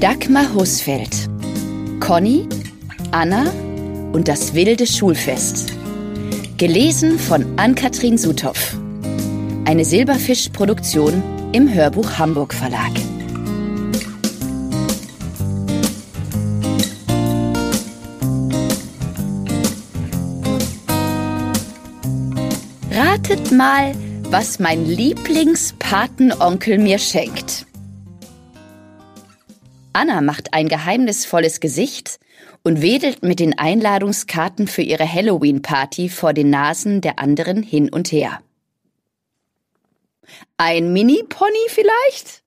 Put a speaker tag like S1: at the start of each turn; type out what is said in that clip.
S1: Dagmar Husfeld, Conny, Anna und das wilde Schulfest. Gelesen von Ann-Kathrin Suthoff. Eine Silberfisch-Produktion im Hörbuch Hamburg Verlag. Ratet mal, was mein Lieblingspatenonkel mir schenkt. Anna macht ein geheimnisvolles Gesicht und wedelt mit den Einladungskarten für ihre Halloween-Party vor den Nasen der anderen hin und her. Ein Mini-Pony vielleicht?